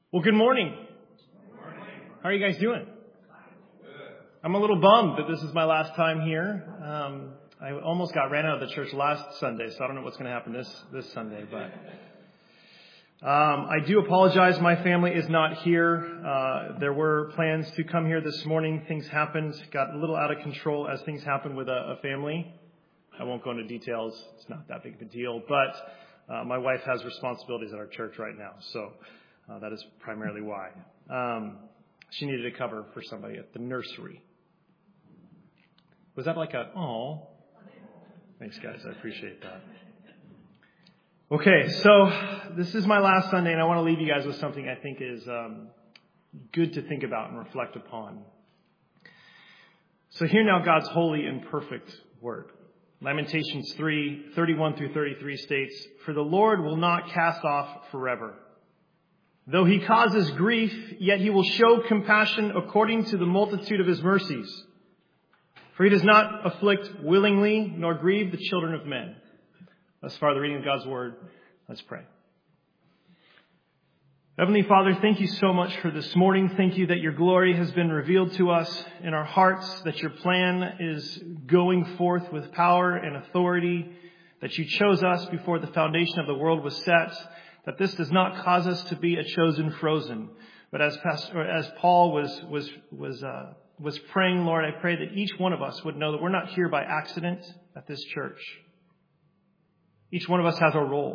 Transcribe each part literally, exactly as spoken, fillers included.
Well, good morning. Good morning. How are you guys doing? Good. I'm a little bummed that this is my last time here. Um, I almost got ran out of the church last Sunday, so I don't know what's going to happen this, this Sunday. But um, I do apologize. My family is not here. Uh, there were plans to come here this morning. Things happened, got a little out of control as things happen with a, a family. I won't go into details. It's not that big of a deal. But uh, my wife has responsibilities at our church right now, so Uh, that is primarily why. Um, she needed a cover for somebody at the nursery. Was that like a, oh, thanks guys, I appreciate that. Okay, so this is my last Sunday, and I want to leave you guys with something I think is um, good to think about and reflect upon. So hear now God's holy and perfect word. Lamentations three, thirty-one through thirty-three states, "For the Lord will not cast off forever. Though he causes grief, yet he will show compassion according to the multitude of his mercies. For he does not afflict willingly, nor grieve the children of men." Thus far, the reading of God's word. Let's pray. Heavenly Father, thank you so much for this morning. Thank you that your glory has been revealed to us in our hearts, that your plan is going forth with power and authority, that you chose us before the foundation of the world was set, that this does not cause us to be a chosen frozen. But as Pastor, as Paul was was was uh, was praying, Lord, I pray that each one of us would know that we're not here by accident at this church. Each one of us has a role.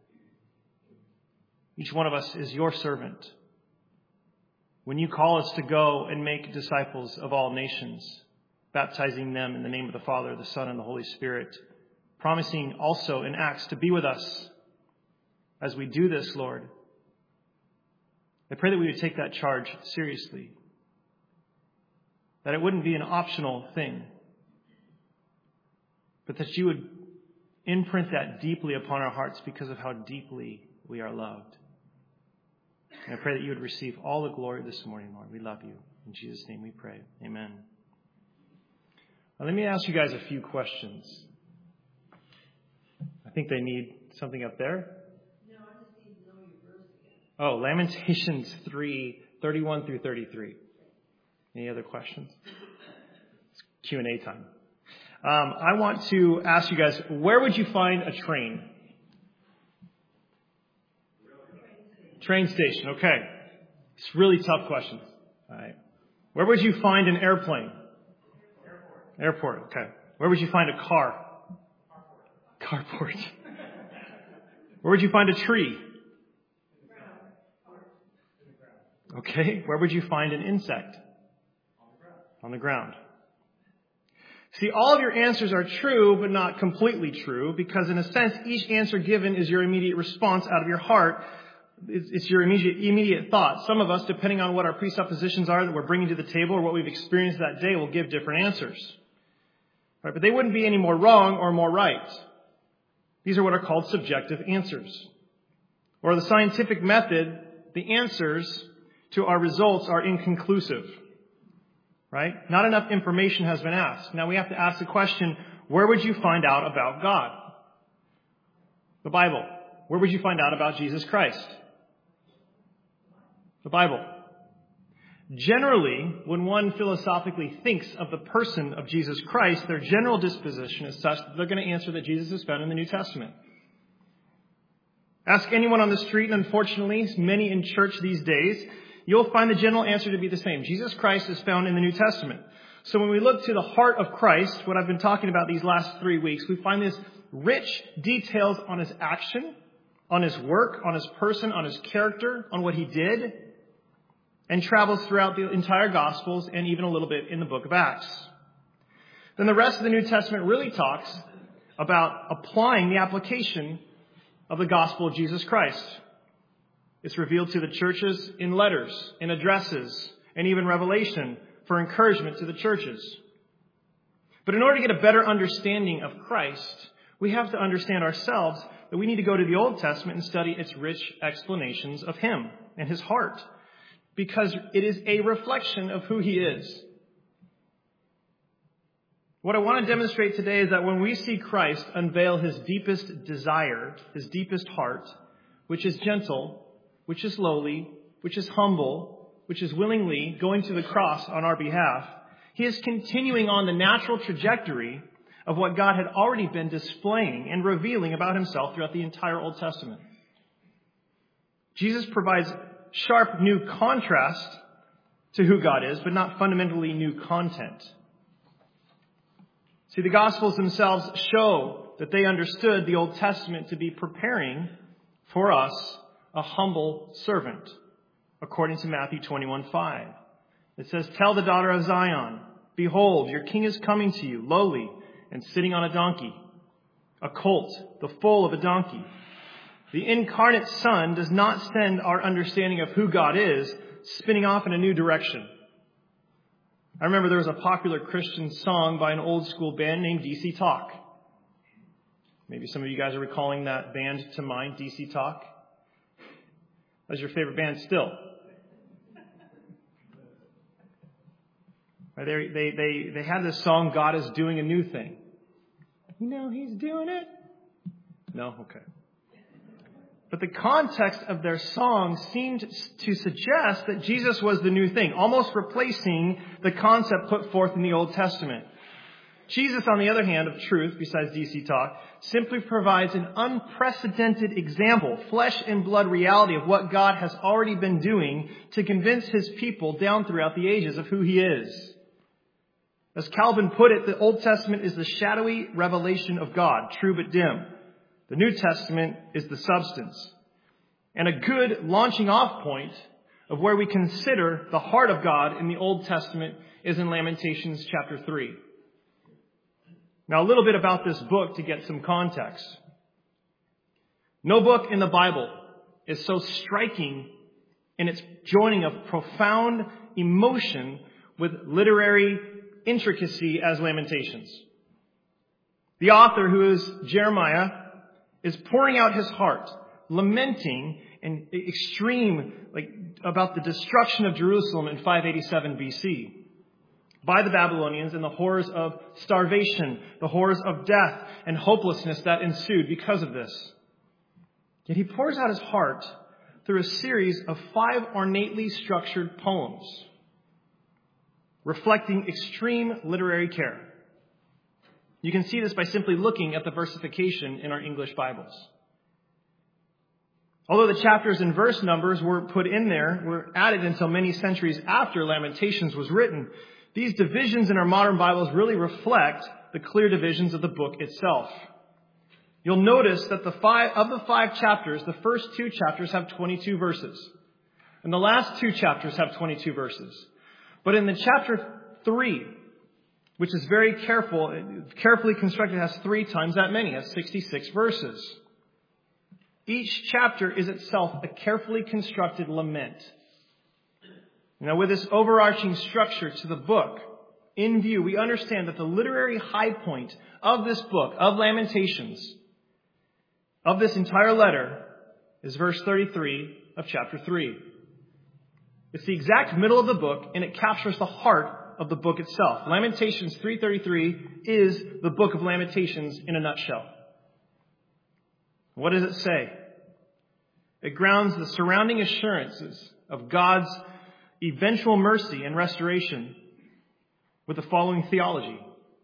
Each one of us is your servant. When you call us to go and make disciples of all nations, baptizing them in the name of the Father, the Son, and the Holy Spirit, promising also in Acts to be with us as we do this, Lord, I pray that we would take that charge seriously. That it wouldn't be an optional thing. But that you would imprint that deeply upon our hearts because of how deeply we are loved. And I pray that you would receive all the glory this morning, Lord. We love you. In Jesus' name we pray. Amen. Now, let me ask you guys a few questions. I think they need something up there. Oh, Lamentations three, thirty-one through thirty-three. Any other questions? It's Q and A time. Um, I want to ask you guys, where would you find a train? Train station, okay. It's really tough questions. All right. Where would you find an airplane? Airport. Airport, okay. Where would you find a car? Carport. Carport. Where would you find a tree? Okay, where would you find an insect? On the ground. On the ground. See, all of your answers are true, but not completely true, because in a sense, each answer given is your immediate response out of your heart. It's, it's your immediate, immediate thought. Some of us, depending on what our presuppositions are that we're bringing to the table or what we've experienced that day, will give different answers. Right, but they wouldn't be any more wrong or more right. These are what are called subjective answers. Or the scientific method, the answers to our results are inconclusive, right? Not enough information has been asked. Now we have to ask the question, where would you find out about God? The Bible. Where would you find out about Jesus Christ? The Bible. Generally, when one philosophically thinks of the person of Jesus Christ, their general disposition is such that they're going to answer that Jesus is found in the New Testament. Ask anyone on the street, and unfortunately, many in church these days, you'll find the general answer to be the same. Jesus Christ is found in the New Testament. So when we look to the heart of Christ, what I've been talking about these last three weeks, we find this rich details on his action, on his work, on his person, on his character, on what he did, and travels throughout the entire Gospels and even a little bit in the book of Acts. Then the rest of the New Testament really talks about applying the application of the gospel of Jesus Christ. It's revealed to the churches in letters, in addresses, and even Revelation for encouragement to the churches. But in order to get a better understanding of Christ, we have to understand ourselves that we need to go to the Old Testament and study its rich explanations of him and his heart, because it is a reflection of who he is. What I want to demonstrate today is that when we see Christ unveil his deepest desire, his deepest heart, which is gentle, which is lowly, which is humble, which is willingly going to the cross on our behalf, he is continuing on the natural trajectory of what God had already been displaying and revealing about himself throughout the entire Old Testament. Jesus provides sharp new contrast to who God is, but not fundamentally new content. See, the Gospels themselves show that they understood the Old Testament to be preparing for us a humble servant, according to Matthew twenty-one five. It says, "Tell the daughter of Zion, behold, your king is coming to you, lowly and sitting on a donkey, a colt, the foal of a donkey." The incarnate Son does not send our understanding of who God is spinning off in a new direction. I remember there was a popular Christian song by an old school band named D C Talk. Maybe some of you guys are recalling that band to mind, D C Talk. That's your favorite band still. They, they, they, they had this song, "God is doing a new thing." You know he's doing it? No? Okay. But the context of their song seemed to suggest that Jesus was the new thing, almost replacing the concept put forth in the Old Testament. Jesus, on the other hand, of truth, besides D C Talk, simply provides an unprecedented example, flesh and blood reality of what God has already been doing to convince his people down throughout the ages of who he is. As Calvin put it, the Old Testament is the shadowy revelation of God, true but dim. The New Testament is the substance. And a good launching off point of where we consider the heart of God in the Old Testament is in Lamentations chapter three. Now, a little bit about this book to get some context. No book in the Bible is so striking in its joining of profound emotion with literary intricacy as Lamentations. The author, who is Jeremiah, is pouring out his heart, lamenting in extreme, like, about the destruction of Jerusalem in five eighty-seven B C by the Babylonians and the horrors of starvation, the horrors of death and hopelessness that ensued because of this. Yet he pours out his heart through a series of five ornately structured poems, reflecting extreme literary care. You can see this by simply looking at the versification in our English Bibles. Although the chapters and verse numbers were put in there, were added until many centuries after Lamentations was written, these divisions in our modern Bibles really reflect the clear divisions of the book itself. You'll notice that the five, of the five chapters, the first two chapters have twenty-two verses. And the last two chapters have twenty-two verses. But in the chapter three, which is very careful, carefully constructed, has three times that many, has sixty-six verses. Each chapter is itself a carefully constructed lament. Now, with this overarching structure to the book in view, we understand that the literary high point of this book, of Lamentations, of this entire letter, is verse thirty-three of chapter three. It's the exact middle of the book, and it captures the heart of the book itself. Lamentations three thirty-three is the book of Lamentations in a nutshell. What does it say? It grounds the surrounding assurances of God's eventual mercy and restoration with the following theology.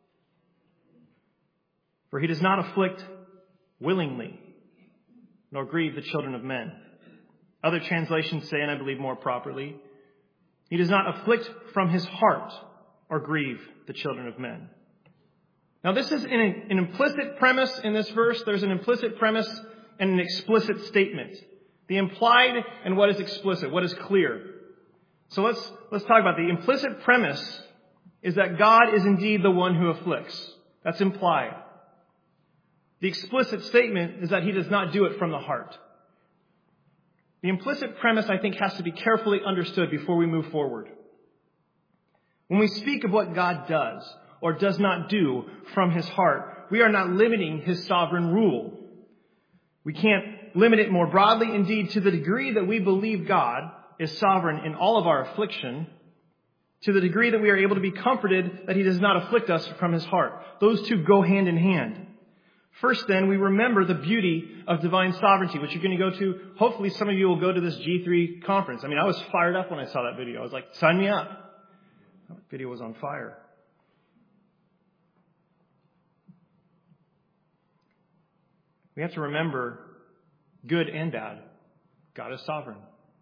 For he does not afflict willingly, nor grieve the children of men. Other translations say, and I believe more properly, he does not afflict from his heart or grieve the children of men. Now, this is an, an implicit premise in this verse. There's an implicit premise and an explicit statement. The implied and what is explicit, what is clear. So let's, let's talk about the implicit premise is that God is indeed the one who afflicts. That's implied. The explicit statement is that he does not do it from the heart. The implicit premise, I think, has to be carefully understood before we move forward. When we speak of what God does or does not do from his heart, we are not limiting his sovereign rule. We can't limit it more broadly. Indeed, to the degree that we believe God is sovereign in all of our affliction, to the degree that we are able to be comforted that he does not afflict us from his heart. Those two go hand in hand. First, then, we remember the beauty of divine sovereignty, which you're going to go to. Hopefully, some of you will go to this G three conference. I mean, I was fired up when I saw that video. I was like, sign me up. That video was on fire. We have to remember, good and bad, God is sovereign.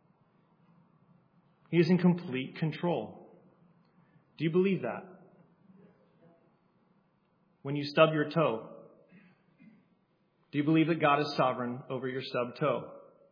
He is in complete control. Do you believe that? When you stub your toe, do you believe that God is sovereign over your stubbed toe?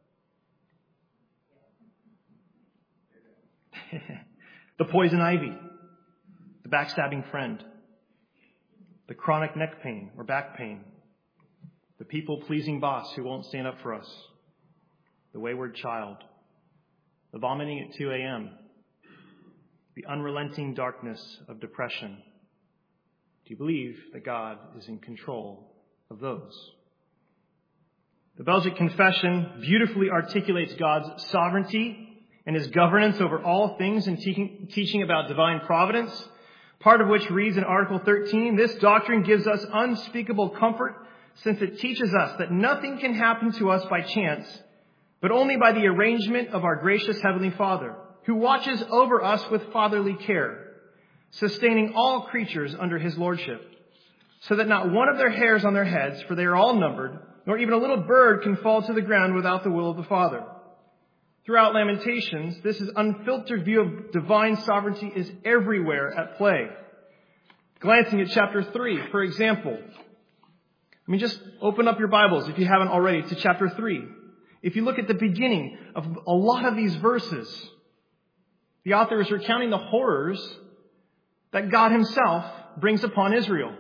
The poison ivy, the backstabbing friend, the chronic neck pain or back pain, the people-pleasing boss who won't stand up for us, the wayward child, the vomiting at two a.m., the unrelenting darkness of depression. Do you believe that God is in control of those? The Belgic Confession beautifully articulates God's sovereignty and His governance over all things in te- teaching about divine providence, part of which reads in Article thirteen, "This doctrine gives us unspeakable comfort, since it teaches us that nothing can happen to us by chance, but only by the arrangement of our gracious Heavenly Father, who watches over us with fatherly care, sustaining all creatures under His lordship, so that not one of their hairs on their heads, for they are all numbered, nor even a little bird can fall to the ground without the will of the Father." Throughout Lamentations, this is unfiltered view of divine sovereignty is everywhere at play. Glancing at chapter three, for example. I mean, just open up your Bibles, if you haven't already, to chapter three. If you look at the beginning of a lot of these verses, the author is recounting the horrors that God Himself brings upon Israel.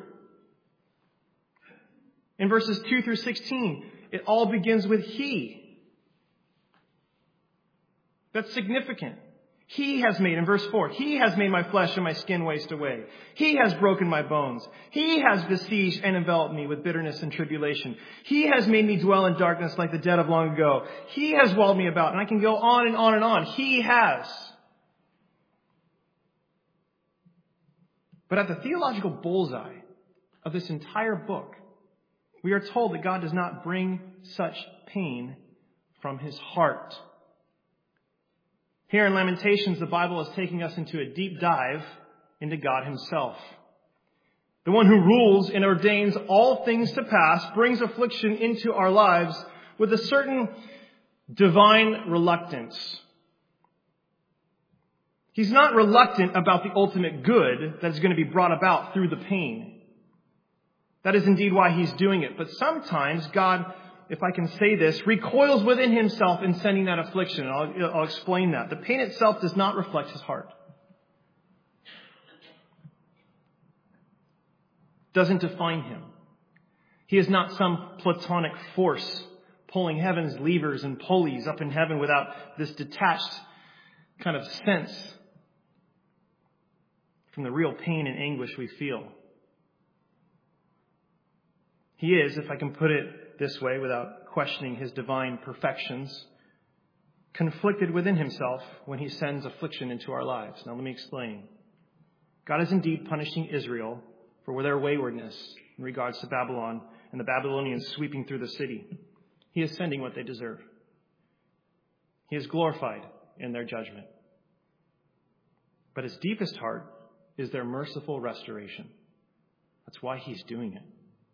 In verses two through sixteen, it all begins with He. That's significant. He has made, in verse four, He has made my flesh and my skin waste away. He has broken my bones. He has besieged and enveloped me with bitterness and tribulation. He has made me dwell in darkness like the dead of long ago. He has walled me about, and I can go on and on and on. He has. But at the theological bullseye of this entire book, we are told that God does not bring such pain from His heart. Here in Lamentations, the Bible is taking us into a deep dive into God Himself. The one who rules and ordains all things to pass brings affliction into our lives with a certain divine reluctance. He's not reluctant about the ultimate good that is going to be brought about through the pain. That is indeed why He's doing it. But sometimes God, if I can say this, recoils within Himself in sending that affliction. I'll, I'll explain that. The pain itself does not reflect His heart. Doesn't define Him. He is not some platonic force pulling heaven's levers and pulleys up in heaven without this detached kind of sense from the real pain and anguish we feel. He is, if I can put it this way without questioning His divine perfections, conflicted within Himself when He sends affliction into our lives. Now let me explain. God is indeed punishing Israel for their waywardness in regards to Babylon and the Babylonians sweeping through the city. He is sending what they deserve. He is glorified in their judgment. But His deepest heart is their merciful restoration. That's why He's doing it.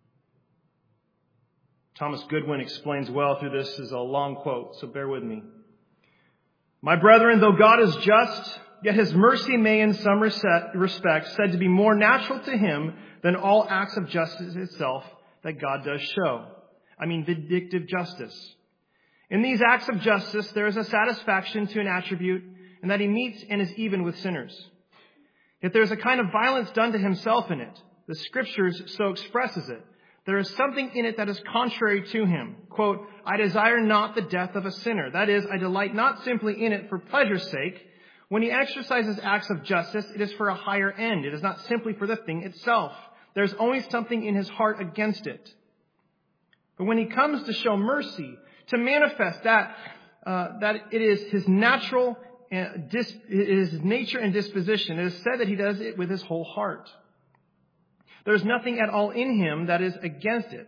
Thomas Goodwin explains well through this. This is a long quote, so bear with me. "My brethren, though God is just, yet His mercy may in some respect said to be more natural to Him than all acts of justice itself that God does show. I mean vindictive justice. In these acts of justice there is a satisfaction to an attribute, and that He meets and is even with sinners. Yet there is a kind of violence done to Himself in it. The Scriptures so expresses it. There is something in it that is contrary to Him. Quote, I desire not the death of a sinner. That is, I delight not simply in it for pleasure's sake. When He exercises acts of justice, it is for a higher end. It is not simply for the thing itself. There is always something in His heart against it. But when He comes to show mercy, to manifest that, uh, that it is His natural, uh, dis- it is His nature and disposition, it is said that He does it with His whole heart. There is nothing at all in Him that is against it.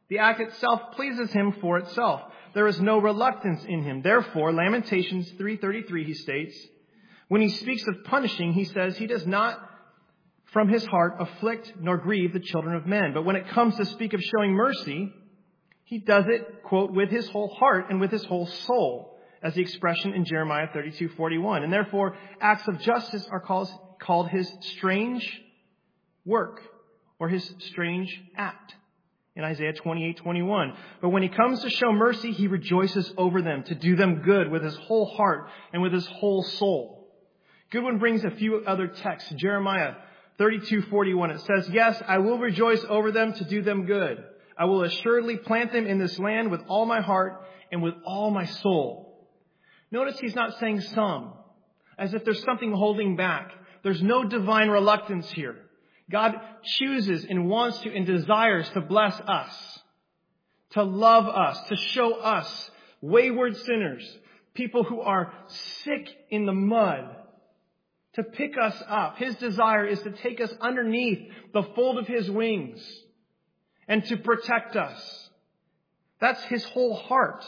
The act itself pleases him for itself. There is no reluctance in him. Therefore, Lamentations three thirty-three, he states, when he speaks of punishing, he says he does not from his heart afflict nor grieve the children of men. But when it comes to speak of showing mercy, he does it, quote, with his whole heart and with his whole soul, as the expression in Jeremiah thirty-two forty-one. And therefore, acts of justice are called, called his strange work or his strange act in Isaiah twenty-eight twenty-one. But when he comes to show mercy, he rejoices over them, to do them good with his whole heart and with his whole soul. Goodwin brings a few other texts. Jeremiah thirty-two forty-one. It says, yes, I will rejoice over them to do them good. I will assuredly plant them in this land with all my heart and with all my soul. Notice he's not saying some, as if there's something holding back. There's no divine reluctance here. God chooses and wants to and desires to bless us, to love us, to show us, wayward sinners, people who are sick in the mud, to pick us up. His desire is to take us underneath the fold of his wings and to protect us. That's his whole heart.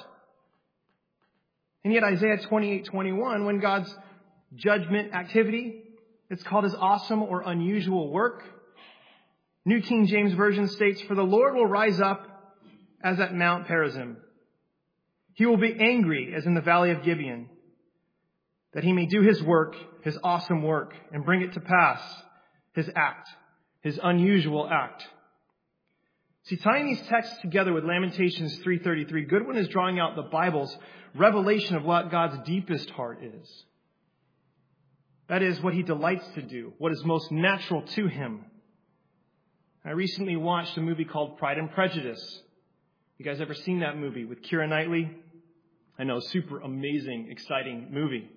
And yet Isaiah twenty-eight twenty-one, when God's judgment activity, it's called his awesome or unusual work. New King James Version states, for the Lord will rise up as at Mount Perazim. He will be angry as in the valley of Gibeon, that he may do his work, his awesome work, and bring it to pass, his act, his unusual act. See, tying these texts together with Lamentations three thirty-three, Goodwin is drawing out the Bible's revelation of what God's deepest heart is. That is, what he delights to do, what is most natural to him. I recently watched a movie called Pride and Prejudice. You guys ever seen that movie with Keira Knightley? I know, super amazing, exciting movie.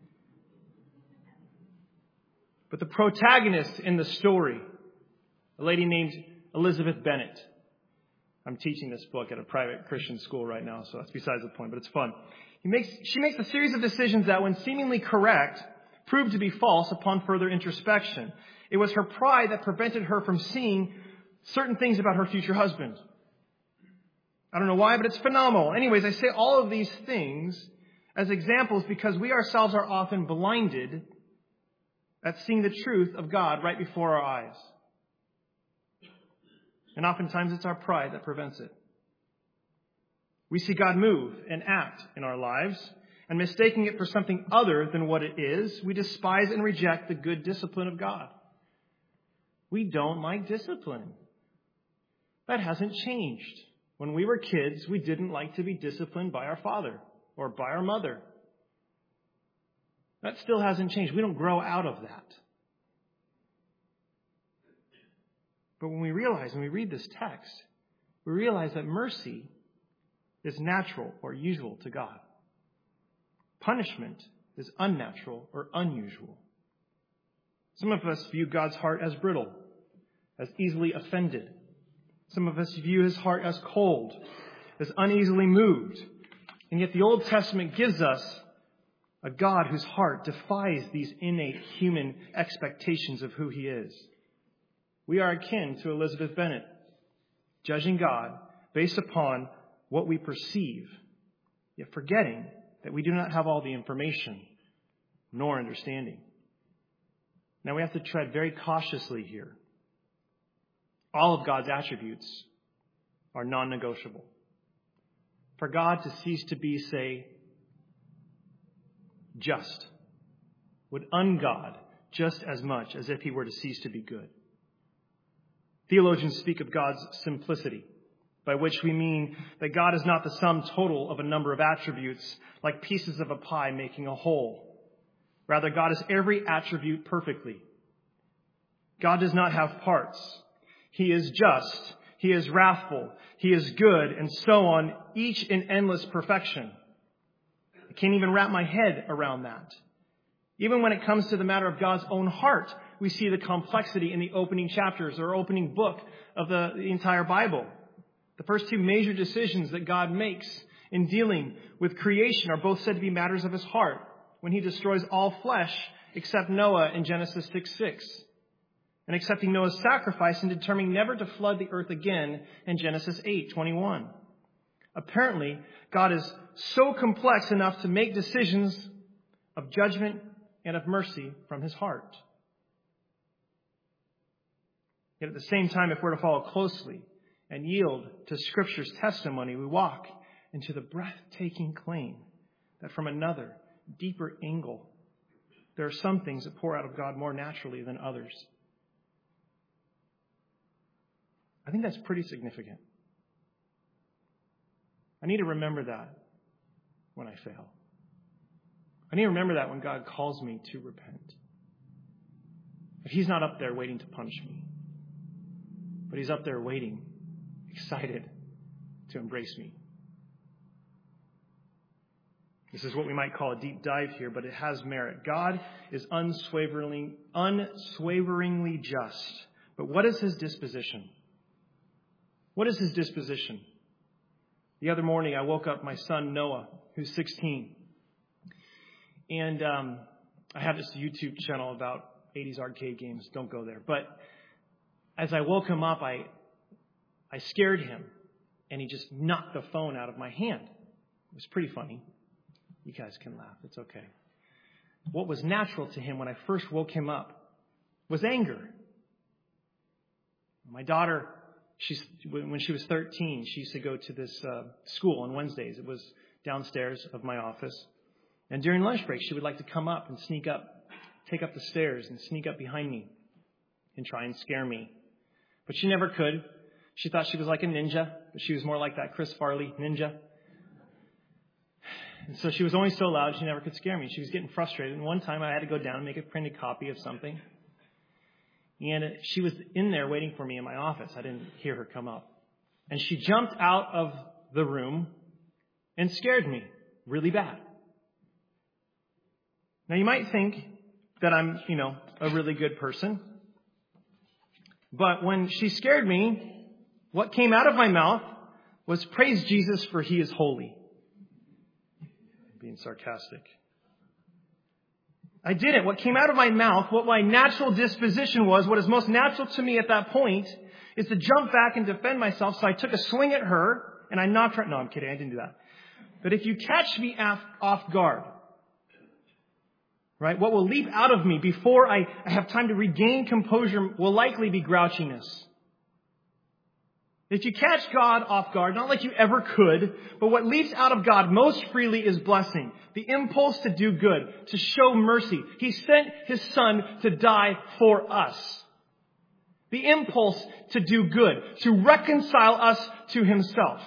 But the protagonist in the story, a lady named Elizabeth Bennet. I'm teaching this book at a private Christian school right now, so that's besides the point, but it's fun. He makes, she makes a series of decisions that, when seemingly correct, proved to be false upon further introspection. It was her pride that prevented her from seeing certain things about her future husband. I don't know why, but it's phenomenal. Anyways, I say all of these things as examples because we ourselves are often blinded at seeing the truth of God right before our eyes. And oftentimes it's our pride that prevents it. We see God move and act in our lives, and mistaking it for something other than what it is, we despise and reject the good discipline of God. We don't like discipline. That hasn't changed. When we were kids, we didn't like to be disciplined by our father or by our mother. That still hasn't changed. We don't grow out of that. But when we realize, when we read this text, we realize that mercy is natural or usual to God. Punishment is unnatural or unusual. Some of us view God's heart as brittle, as easily offended. Some of us view his heart as cold, as uneasily moved. And yet the Old Testament gives us a God whose heart defies these innate human expectations of who he is. We are akin to Elizabeth Bennet, judging God based upon what we perceive, yet forgetting that we do not have all the information nor understanding. Now we have to tread very cautiously here. All of God's attributes are non-negotiable. For God to cease to be, say, just would ungod just as much as if he were to cease to be good. Theologians speak of God's simplicity, by which we mean that God is not the sum total of a number of attributes like pieces of a pie making a whole. Rather, God is every attribute perfectly. God does not have parts. He is just. He is wrathful. He is good, and so on, each in endless perfection. I can't even wrap my head around that. Even when it comes to the matter of God's own heart, we see the complexity in the opening chapters or opening book of the, the entire Bible. The first two major decisions that God makes in dealing with creation are both said to be matters of his heart, when he destroys all flesh except Noah in Genesis six six. and accepting Noah's sacrifice and determining never to flood the earth again in Genesis eight twenty-one. Apparently, God is so complex enough to make decisions of judgment and of mercy from his heart. Yet at the same time, if we're to follow closely and yield to Scripture's testimony, we walk into the breathtaking claim that from another, deeper angle, there are some things that pour out of God more naturally than others. I think that's pretty significant. I need to remember that when I fail. I need to remember that when God calls me to repent. That he's not up there waiting to punish me, but he's up there waiting, excited to embrace me. This is what we might call a deep dive here, but it has merit. God is unswaveringly, unswaveringly just. But what is his disposition? What is his disposition? The other morning, I woke up my son, Noah, who's sixteen. And um, I have this YouTube channel about eighties arcade games. Don't go there. But as I woke him up, I I scared him. And he just knocked the phone out of my hand. It was pretty funny. You guys can laugh. It's okay. What was natural to him when I first woke him up was anger. My daughter, she's, when she was thirteen, she used to go to this uh, school on Wednesdays. It was downstairs of my office. And during lunch break, she would like to come up and sneak up, take up the stairs and sneak up behind me and try and scare me. But she never could. She thought she was like a ninja, but she was more like that Chris Farley ninja. And so she was only so loud, she never could scare me. She was getting frustrated. And one time I had to go down and make a printed copy of something. And she was in there waiting for me in my office. I didn't hear her come up. And she jumped out of the room and scared me really bad. Now you might think that I'm, you know, a really good person. But when she scared me, what came out of my mouth was praise Jesus for he is holy. Being sarcastic. I didn't. What came out of my mouth, what my natural disposition was, what is most natural to me at that point, is to jump back and defend myself. So I took a swing at her and I knocked her. No, I'm kidding. I didn't do that. But if you catch me off guard, right, what will leap out of me before I have time to regain composure will likely be grouchiness. If you catch God off guard, not like you ever could, but what leaps out of God most freely is blessing. The impulse to do good, to show mercy. He sent his son to die for us. The impulse to do good, to reconcile us to himself.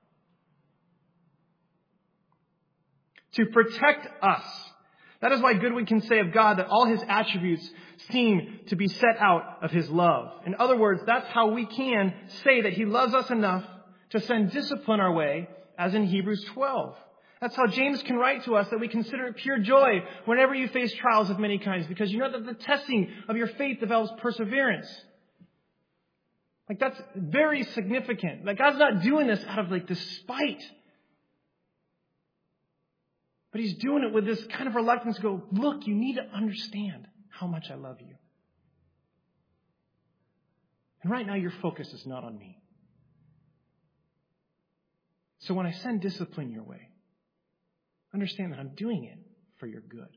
To protect us. That is why Goodwin can say of God that all his attributes seem to be set out of his love. In other words, that's how we can say that he loves us enough to send discipline our way, as in Hebrews twelve. That's how James can write to us that we consider it pure joy whenever you face trials of many kinds, because you know that the testing of your faith develops perseverance. Like, that's very significant. Like, God's not doing this out of like this spite. But he's doing it with this kind of reluctance to go, look, you need to understand how much I love you. And right now your focus is not on me. So when I send discipline your way, understand that I'm doing it for your good.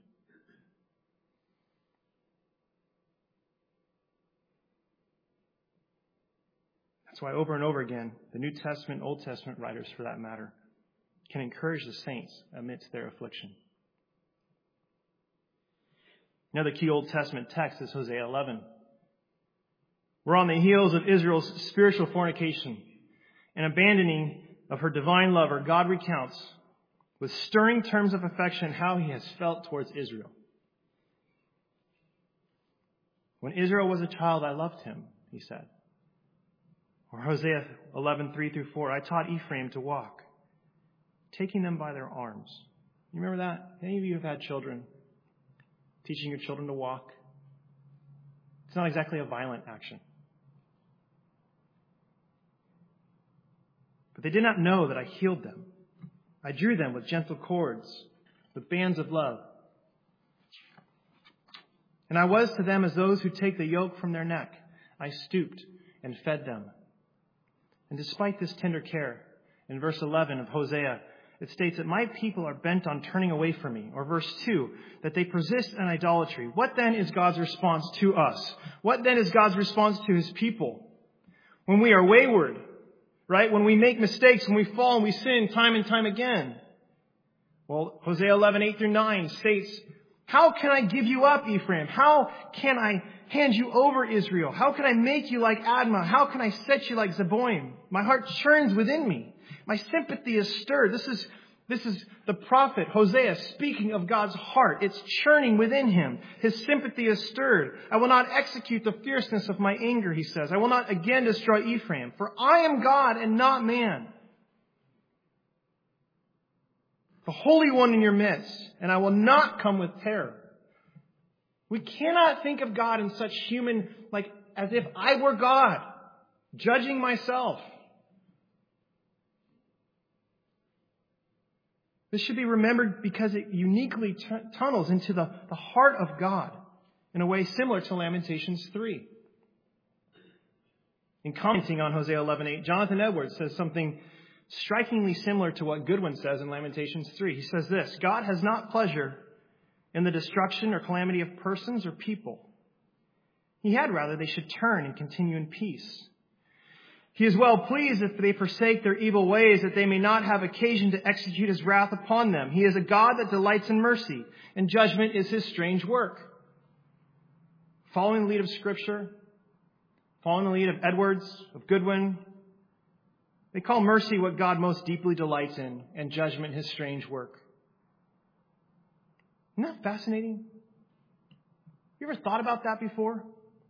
That's why over and over again, the New Testament, Old Testament writers for that matter, can encourage the saints amidst their affliction. Another key Old Testament text is Hosea eleven. We're on the heels of Israel's spiritual fornication and abandoning of her divine lover. God recounts with stirring terms of affection how he has felt towards Israel. When Israel was a child, I loved him, he said. Or Hosea eleven, three through four, I taught Ephraim to walk, taking them by their arms. You remember that? Any of you have had children? Teaching your children to walk? It's not exactly a violent action. But they did not know that I healed them. I drew them with gentle cords, with bands of love. And I was to them as those who take the yoke from their neck. I stooped and fed them. And despite this tender care, in verse eleven of Hosea, it states that my people are bent on turning away from me. Or verse two, that they persist in idolatry. What then is God's response to us? What then is God's response to his people? When we are wayward, right? When we make mistakes, when we fall and we sin time and time again. Well, Hosea eleven, eight through nine states, how can I give you up, Ephraim? How can I hand you over, Israel? How can I make you like Admah? How can I set you like Zeboim? My heart churns within me. My sympathy is stirred. This is, this is the prophet Hosea speaking of God's heart. It's churning within him. His sympathy is stirred. I will not execute the fierceness of my anger, he says. I will not again destroy Ephraim, for I am God and not man, the Holy One in your midst, and I will not come with terror. We cannot think of God in such human, like as if I were God, judging myself. This should be remembered because it uniquely t- tunnels into the, the heart of God in a way similar to Lamentations three. In commenting on Hosea eleven eight, Jonathan Edwards says something strikingly similar to what Goodwin says in Lamentations three. He says this, God has not pleasure in the destruction or calamity of persons or people. He had rather they should turn and continue in peace. He is well pleased if they forsake their evil ways, that they may not have occasion to execute his wrath upon them. He is a God that delights in mercy, and judgment is his strange work. Following the lead of Scripture, following the lead of Edwards, of Goodwin, they call mercy what God most deeply delights in, and judgment his strange work. Isn't that fascinating? You ever thought about that before?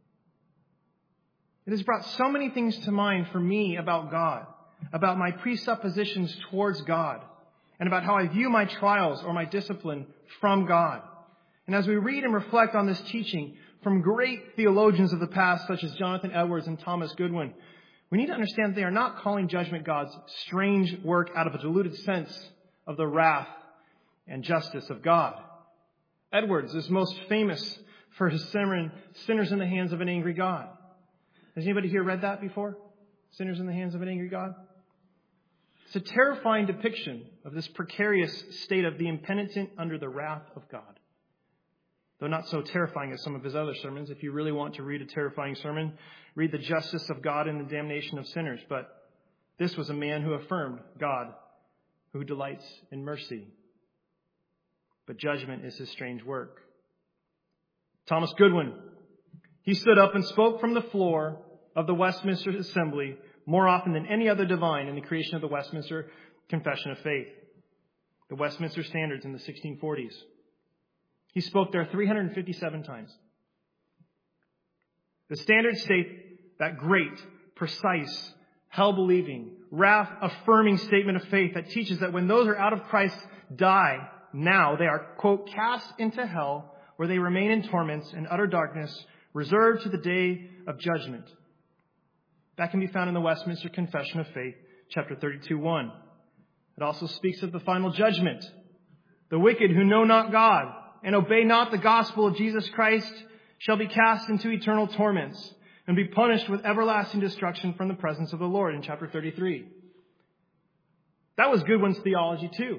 It has brought so many things to mind for me about God, about my presuppositions towards God, and about how I view my trials or my discipline from God. And as we read and reflect on this teaching from great theologians of the past, such as Jonathan Edwards and Thomas Goodwin, we need to understand they are not calling judgment God's strange work out of a diluted sense of the wrath and justice of God. Edwards is most famous for his sermon, Sinners in the Hands of an Angry God. Has anybody here read that before? Sinners in the Hands of an Angry God? It's a terrifying depiction of this precarious state of the impenitent under the wrath of God. Though not so terrifying as some of his other sermons. If you really want to read a terrifying sermon, read the justice of God and the damnation of sinners. But this was a man who affirmed God, who delights in mercy. But judgment is his strange work. Thomas Goodwin, he stood up and spoke from the floor of the Westminster Assembly more often than any other divine in the creation of the Westminster Confession of Faith, the Westminster Standards in the sixteen forties. He spoke there three hundred fifty-seven times. The Standards state that great, precise, hell-believing, wrath-affirming statement of faith that teaches that when those who are out of Christ die now, they are, quote, cast into hell, where they remain in torments and utter darkness, reserved to the day of judgment. That can be found in the Westminster Confession of Faith, chapter thirty-two, one. It also speaks of the final judgment. The wicked who know not God and obey not the gospel of Jesus Christ shall be cast into eternal torments and be punished with everlasting destruction from the presence of the Lord, in chapter thirty-three. That was Goodwin's theology too.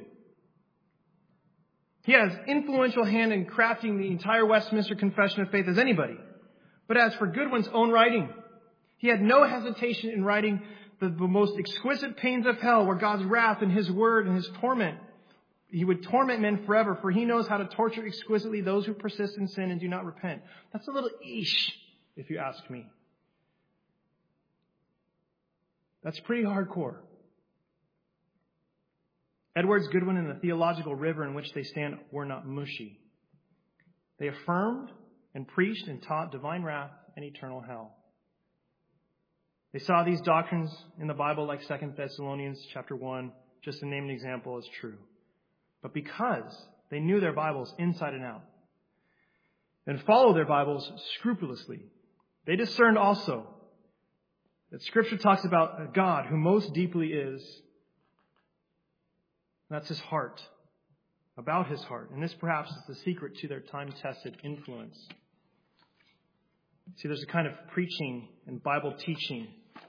He has influential hand in crafting the entire Westminster Confession of Faith as anybody. But as for Goodwin's own writing, he had no hesitation in writing the, the most exquisite pains of hell, where God's wrath and his word and his torment, he would torment men forever, for he knows how to torture exquisitely those who persist in sin and do not repent. That's a little eesh, if you ask me. That's pretty hardcore. Edwards, Goodwin, and the theological river in which they stand were not mushy. They affirmed and preached and taught divine wrath and eternal hell. They saw these doctrines in the Bible, like Second Thessalonians chapter one, just to name an example, as true. But because they knew their Bibles inside and out and followed their Bibles scrupulously, they discerned also that Scripture talks about a God who most deeply is. That's his heart, about his heart. And this perhaps is the secret to their time-tested influence. See, there's a kind of preaching and Bible teaching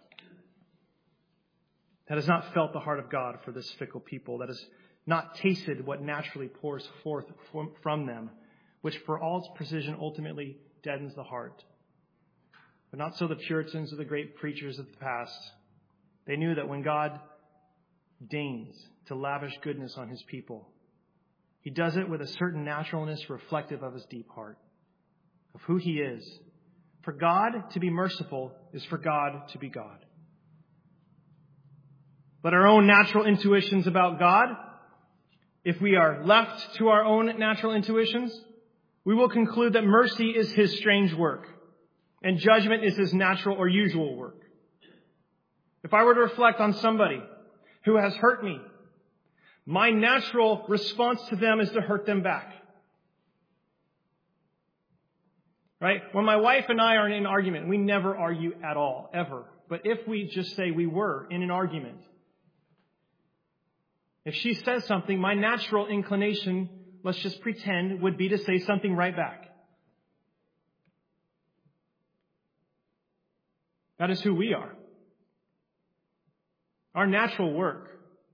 that has not felt the heart of God for this fickle people, that has not tasted what naturally pours forth from them, which for all its precision ultimately deadens the heart. But not so the Puritans or the great preachers of the past. They knew that when God deigns to lavish goodness on his people, he does it with a certain naturalness reflective of his deep heart, of who he is. For God to be merciful is for God to be God. But our own natural intuitions about God, if we are left to our own natural intuitions, we will conclude that mercy is his strange work and judgment is his natural or usual work. If I were to reflect on somebody who has hurt me, my natural response to them is to hurt them back. Right? When my wife and I are in an argument, we never argue at all, ever. But if we just say we were in an argument, if she says something, my natural inclination, let's just pretend, would be to say something right back. That is who we are. Our natural work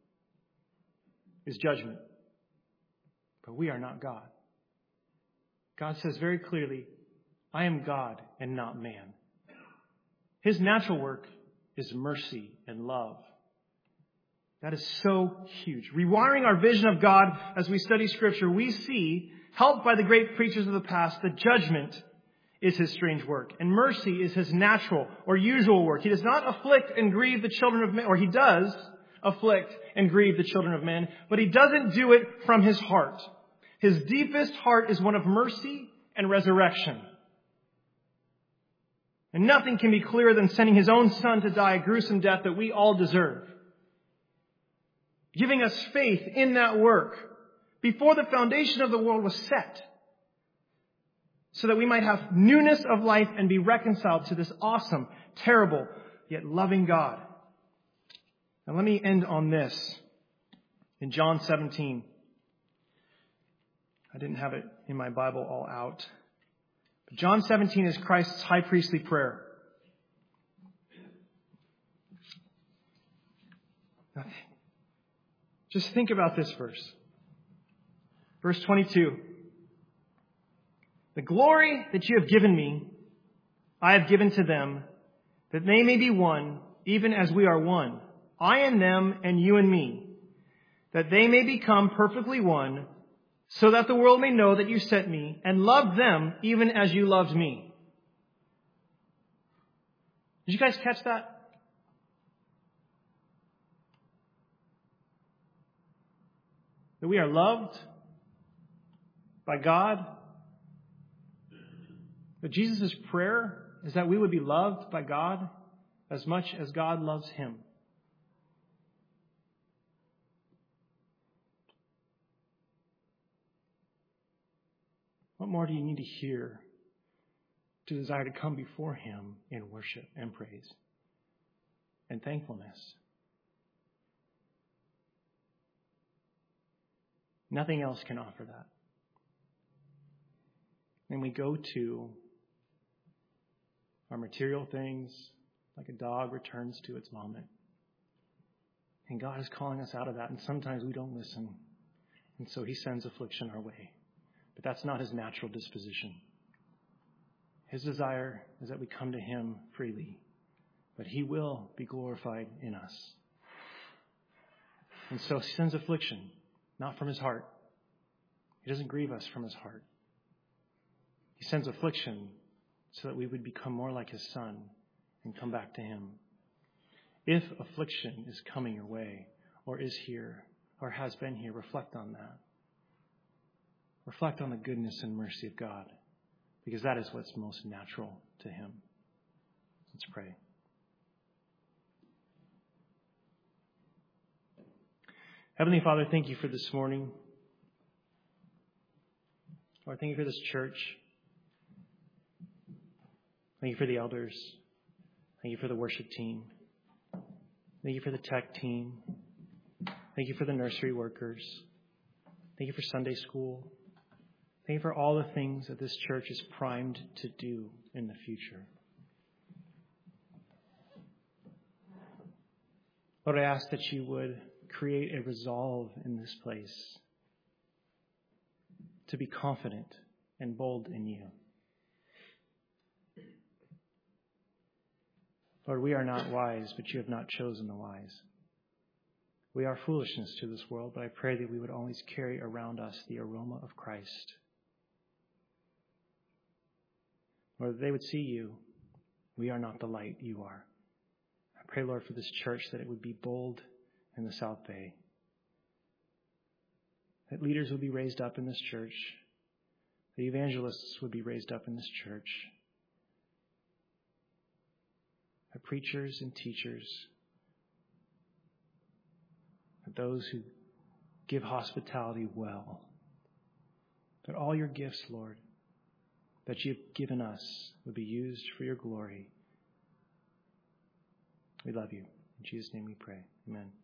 is judgment. But we are not God. God says very clearly, I am God and not man. His natural work is mercy and love. That is so huge. Rewiring our vision of God as we study Scripture, we see, helped by the great preachers of the past, that judgment is his strange work, and mercy is his natural or usual work. He does not afflict and grieve the children of men, or he does afflict and grieve the children of men, but he doesn't do it from his heart. His deepest heart is one of mercy and resurrection. And nothing can be clearer than sending his own son to die a gruesome death that we all deserve. Giving us faith in that work before the foundation of the world was set, so that we might have newness of life and be reconciled to this awesome, terrible, yet loving God. Now let me end on this. In John seventeen. I didn't have it in my Bible all out. But John seventeen is Christ's high priestly prayer. Now, just think about this verse. Verse twenty-two. The glory that you have given me, I have given to them, that they may be one, even as we are one. I and them, and you and me, that they may become perfectly one, so that the world may know that you sent me, and loved them even as you loved me. Did you guys catch that? That we are loved by God. But Jesus' prayer is that we would be loved by God as much as God loves him. What more do you need to hear to desire to come before him in worship and praise and thankfulness? Nothing else can offer that. And we go to our material things like a dog returns to its vomit. And God is calling us out of that. And sometimes we don't listen. And so he sends affliction our way. But that's not his natural disposition. His desire is that we come to him freely. But he will be glorified in us. And so he sends affliction, not from his heart. He doesn't grieve us from his heart. He sends affliction so that we would become more like his son and come back to him. If affliction is coming your way, or is here, or has been here, reflect on that. Reflect on the goodness and mercy of God, because that is what's most natural to him. Let's pray. Heavenly Father, thank you for this morning. Lord, thank you for this church. Thank you for the elders. Thank you for the worship team. Thank you for the tech team. Thank you for the nursery workers. Thank you for Sunday school. Thank you for all the things that this church is primed to do. in the future. Lord, I ask that you would create a resolve in this place to be confident and bold in you. Lord, we are not wise, but you have not chosen the wise. We are foolishness to this world, but I pray that we would always carry around us the aroma of Christ. Lord, that they would see you. We are not the light, you are. I pray, Lord, for this church that it would be bold in the South Bay. That leaders would be raised up in this church. The evangelists would be raised up in this church. That preachers and teachers, that those who give hospitality well, that all your gifts, Lord, that you've given us would be used for your glory. We love you. In Jesus' name we pray. Amen.